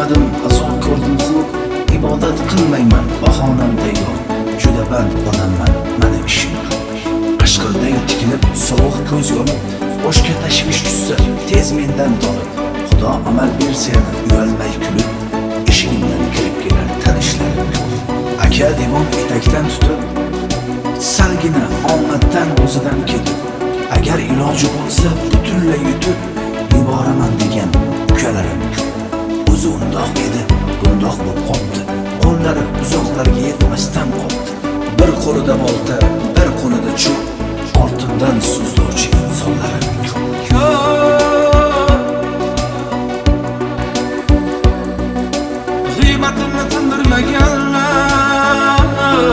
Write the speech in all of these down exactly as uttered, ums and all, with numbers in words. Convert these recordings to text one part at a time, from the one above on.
ko'rmadim, azob ko'rdim xo'p. Ibodat qilmayman, bahonamda yo'q. Juda band odamman, mana ishim ko'p. Qashqirday tikilib, sovuq ko'z yonib, boshga tashvish tushsa, tez mendan tolib. Xudo amal bersa, uyalmay kulib, eshigimdan kirib kelar tanishlarim ko'p. Aka demon etakdan tutib, salgina omaddan o'zidan ketib, agar iloji bo'lsa butunlay yutib yuboraman degan ukalarim ko'p. O'zi undoq edi, bundoq bo'lib qoldi. Qo'llari uzoqlarga yetmasdan qoldi. Bir qo'lida bolta, bir qo'lida cho'p, ortimdan so'zlovchi insonlarim ko'p. G'iybatimni tindirmaganlar,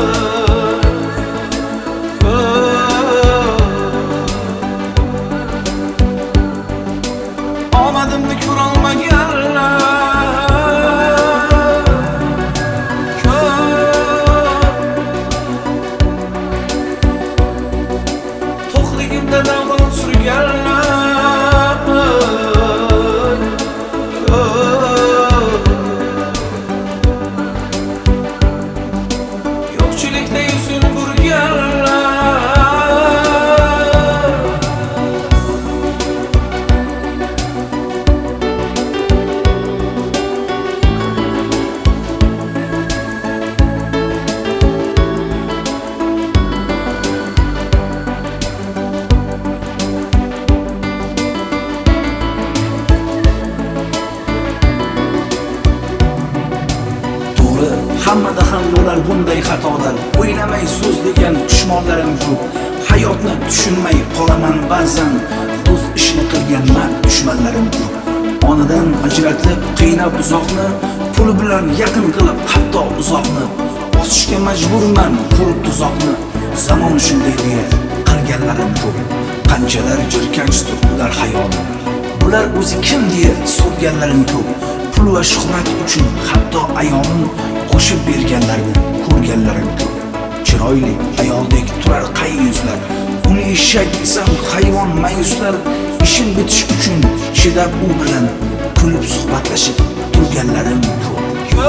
omadimni ko'rolmaganlar, to'qligimda davon surganlar, yo'qchilikda yuzini burganlar. Hammada ham bo'lar bunday xatolar. O'ylamay so'zlagan dushmonlarim ko'p. Hayotni tushunmay qolaman ba'zan. Do'st ishni qilganman, dushmanlarim ko'p. Onadan ajratib, qiynab uzoqni, pul bilan yaqin qilib, hatto uzoqni. Bosishga majburman ko'rib tuzoqni. Zamon shunday deya qilganlarim ko'p. Qanchalar jirkanchdir ular hayolim. Bular o'zi kim deya so'rganlarim ko'p. Pul va shuhrat uchun hatto ayolim qo'shib berganlarni ko'rganlarim ko'p. Chiroyli ayoldek turar qay yuzlar, uni eshak desam hayvon mayuslar. Ishim bitish uchun chidab u bilan kulib suhbatlashib turganlarim ko'p.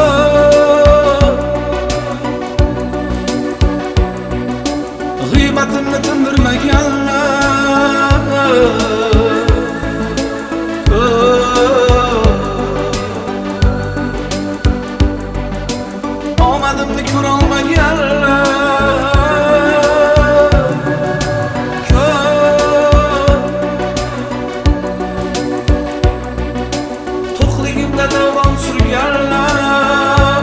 G'iybatimni tindirmaganlar, omadimni ko'rolmaganlar, to'qligimda davon surganlar,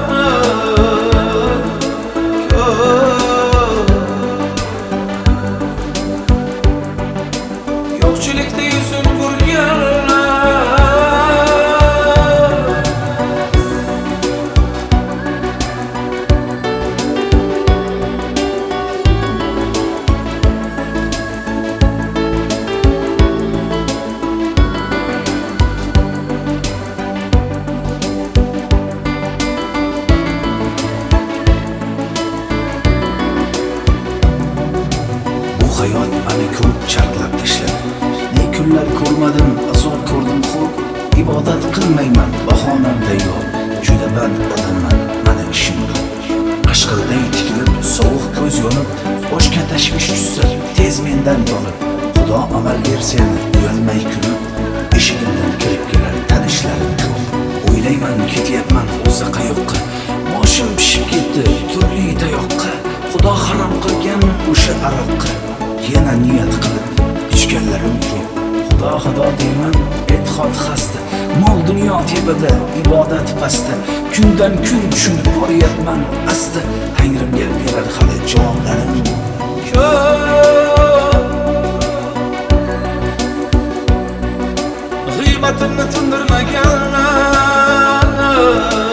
yo'qchilikda yuzini burganlar. Hayot meni ko'p charklab tashladi. Ne kunlar ko'rmadim, azob ko'rdim xo'p. Ibodat qilmayman, bahonamda yo'q. Juda band odamman, mana ishim ko'p. Qashqirday tikilib, sovuq ko'z yonib, boshga tashvish tushsa, tez mendan tolib. Xudo amal bersa, uyalmay kulib, eshigimdan kirib kelar tanishlarim ko'p. O'ylayman ketyapman o'zi qayoqqa. Boshim pishib ketdi turli tayoqqa. Xudo harom qilgan o'sha aroqqa. Yana niyat qilib ichganlarim ko'p. Xudo xudo deyman, e'tiqod xasta. Mol dunyo tepada, ibodat pasta. Kundan kun tushunib boryapman asta. Tangrimga berar hali javoblarim ko'p. G'iybatimni tindirmaganlar,